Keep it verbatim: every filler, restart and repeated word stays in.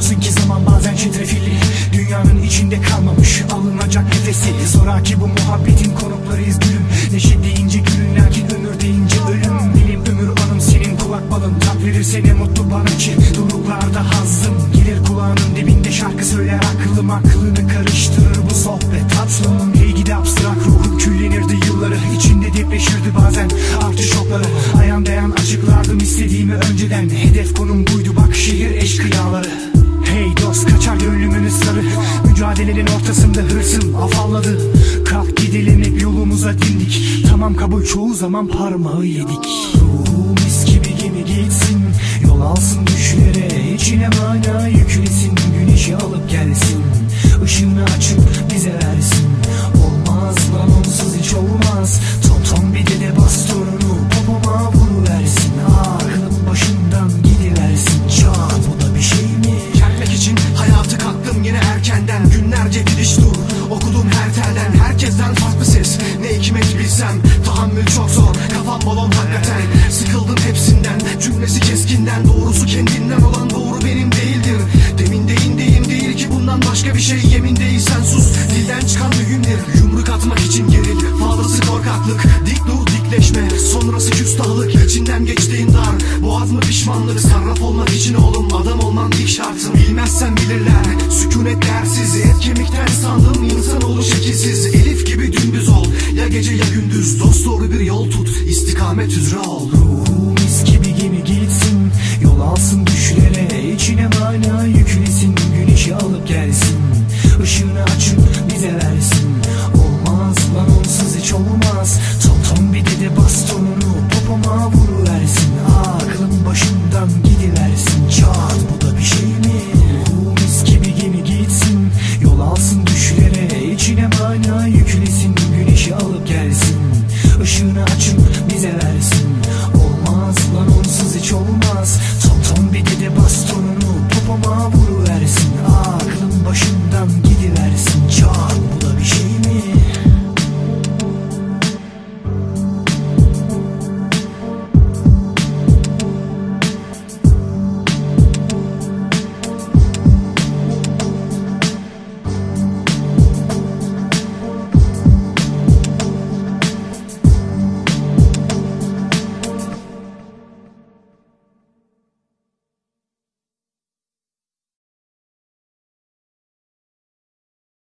Biliyorsun ki zaman bazen çetrefilli, dünyanın içinde kalmamış alınacak nefesi. Zoraki bu muhabbetin konuklarıyız gülüm. Neşe deyince gülün, lakin ömür deyince ölüm. Dilim ömür anım senin kulak balın. Tat verirse ne mutlu bana ki duruklarda hazzım. Gelir kulağının dibinde şarkı söyler aklım, aklını karıştırır bu sohbet tatlım. Hey gidi abstrak ruhum küllenirdi yılları, içinde depreşirdi bazen artı şokları. Ayan dayan açıklardım istediğimi önceden, hedef konum buydu bak şehir eşkıyaları. Hey dost kaçar gönlümün ısrarı, mücadelenin ortasında hırsım afalladı. Kalk gidelim hep yolumuza dimdik, tamam kabul çoğu zaman parmağı yedik. Ruhum mis gibi gemi gitsin, yol alsın düşlere, içine mana yüklesin. Güneşi alıp gelsin, ışığını açıp bize versin. Olmaz lan onsuz hiç olmaz, tom tom bir de bastonunu popoma vuruversin. Aklım başımdan gidiversin, çat bu da bir şey mi? Gelmek için hayatı kalktım yine erkenden, günlerce gidiş dur okudum her telden. Herkesten farklı ses, ne hikmet bilsem, tahammül çok zor, kafam balon hakikaten. Sıkıldım hepsinden, cümlesi keskinden, doğrusu kendinden olan doğru benim değildir. Demin de indeyim değil ki bundan başka bir şey, yemin değilsen sus, dilden çıkan mühimdir. Yumruk atmak için geril, fazlası korkaklık, dik dur dikleşme, sonrası küstahlık. İçinden geçtiğin dar, boğaz mı pişmanlık? Sarraf olmak için oğlum adam olman dik şartım. Bilmezsen bilirler, sükunet değersiz, et kemikten sandım insanoğlu şekilsiz. Elif gibi dümdüz ol, ya gece ya gündüz, dost doğru bir yol tut, istikamet üzere ol. Ruhum mis gibi gemi gitsin, yol alsın düşlere, içine mana yüklesin. Güneşi alıp gelsin, ışığını açıp bize versin. Olmaz lan onsuz hiç olmaz, tom tom bir de bastonunu popoma vur.